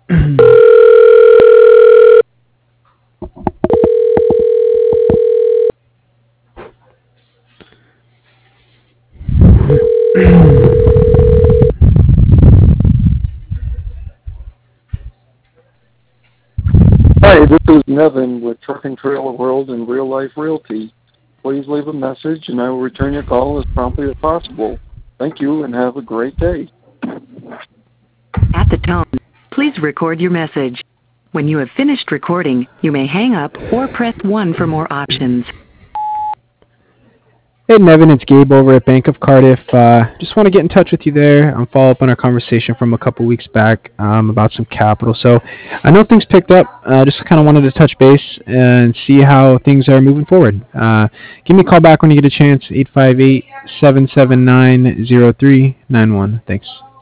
Hi, this is Nevin with Truck and Trailer World and Real Life Realty. Please leave a message and I will return your call as promptly as possible. Thank you and have a great day. At the tone, please record your message. When you have finished recording, you may hang up or press 1 for more options. Hey Nevin, it's Gabe over at Bank of Cardiff. Just want to get in touch with you there and follow up on our conversation from a couple weeks back about some capital. So I know things picked up. Just kind of wanted to touch base and see how things are moving forward. Give me a call back when you get a chance, 858-779-0391. Thanks.